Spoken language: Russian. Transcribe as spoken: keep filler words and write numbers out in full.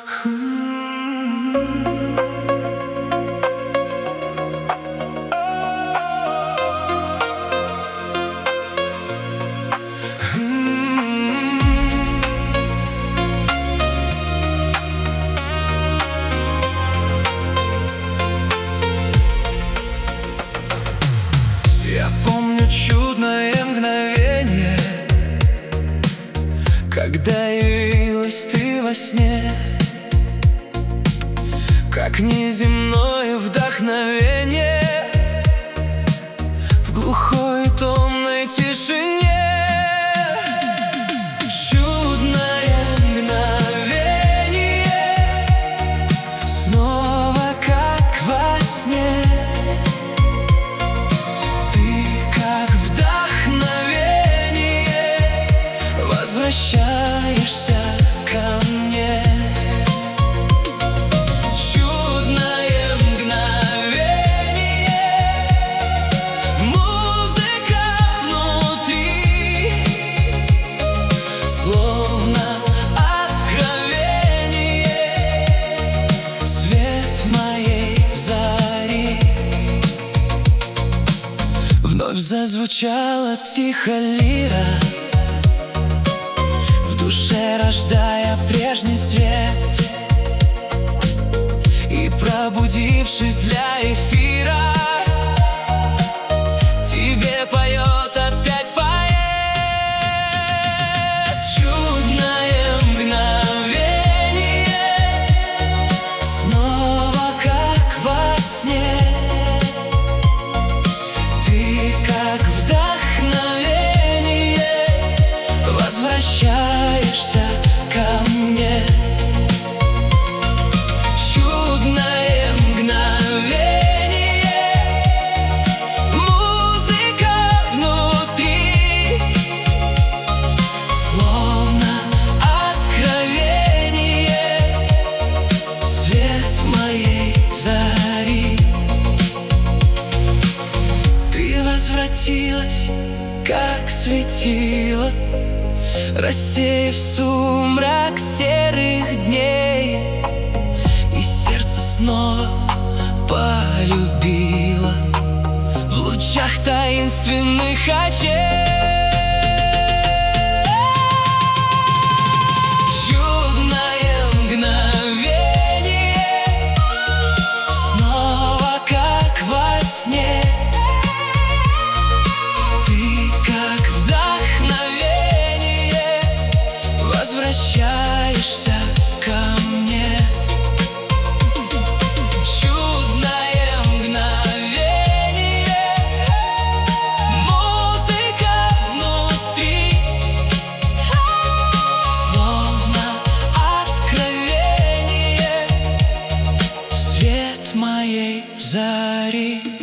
Я помню чудное мгновение, когда явилась ты во сне, как неземное вдохновение в глухой и томной тишине. Чудное мгновение, снова как во сне. Возвращаешься ко мне. Чудное мгновение, музыка внутри, словно откровение, свет моей зари. Вновь зазвучала тихо лира, в душе рождая прежний свет, и пробудившись для эфира, тебе поет опять поэт. Чудное мгновение, снова как во сне. Ты как вдохновение, возвращаешься ко мне. Чудное мгновение, музыка внутри, словно откровение, свет моей зари. Ты возвратилась, как светило, рассеяв сумрак серых дней, и сердце снова полюбило в лучах таинственных очей. Чудное мгновение, снова как во сне. Ты как вдохновение, возвращаешься ко мне. Чудное мгновение, музыка внутри, словно откровение, свет моей зари.